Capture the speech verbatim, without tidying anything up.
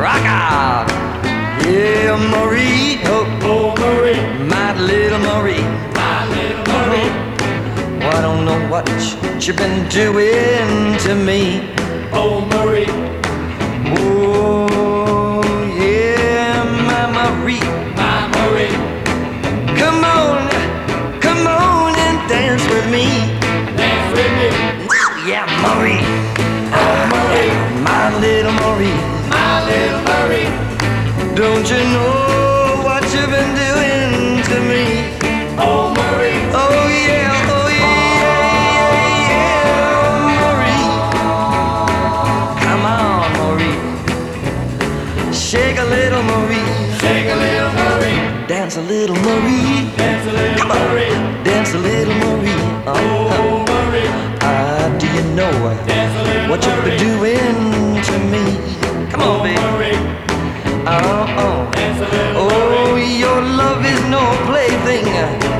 rock out. Yeah, Marie, oh, Oh, Marie, my little Marie. my little Marie. Well, I don't know what you've been doing to me. Oh, Marie, Oh, yeah, my Marie. my Marie. Come on, come on and dance with me. Dance with me. Woo, yeah, Marie. Oh, Marie, My little Marie. my little Marie. Don't you know what you've been doing to me? Oh, Marie, Oh yeah, oh yeah, yeah, Marie. Come on, Marie. Shake a little Marie. shake a little Marie. Dance a little Marie. Dance a little Come on. Marie. Dance a little Marie. Uh, Oh, Marie, uh, do you know dance a little what you've been Marie. doing to me? Come on, Oh, baby. Marie, Oh, oh. dance a little Oh, Marie. your love is no plaything.